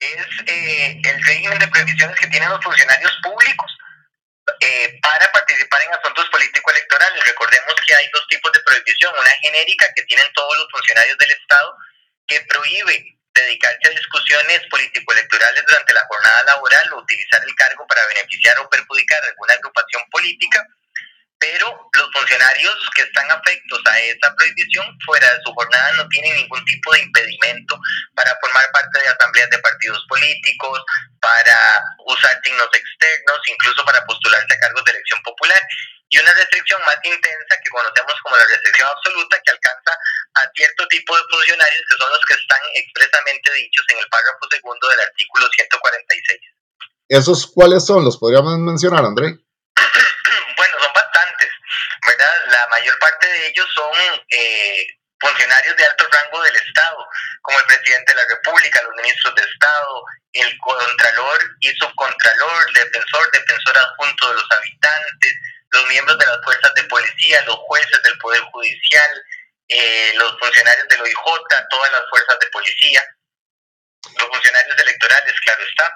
es el régimen de prohibiciones que tienen los funcionarios públicos para participar en asuntos político-electorales. Recordemos que hay dos tipos de prohibición, una genérica que tienen todos los funcionarios del Estado, que prohíbe dedicarse a discusiones político-electorales durante la jornada laboral o utilizar el cargo para beneficiar o perjudicar a alguna agrupación política, pero los funcionarios que están afectos a esa prohibición fuera de su jornada no tienen ningún tipo de impedimento para formar parte de asambleas de partidos políticos, para usar signos externos, incluso para postularse a cargos de elección popular. Y una restricción más intensa que conocemos como la restricción absoluta, que alcanza a cierto tipo de funcionarios que son los que están expresamente dichos en el párrafo segundo del artículo 146. ¿Esos cuáles son? ¿Los podríamos mencionar, André? Bueno, son bastantes, ¿verdad? La mayor parte de ellos son funcionarios de alto rango del Estado, como el presidente de la República, los ministros de Estado, el contralor y subcontralor, defensor adjunto de los habitantes, los miembros de las fuerzas de policía, los jueces del Poder Judicial, los funcionarios del OIJ, todas las fuerzas de policía, los funcionarios electorales, claro está.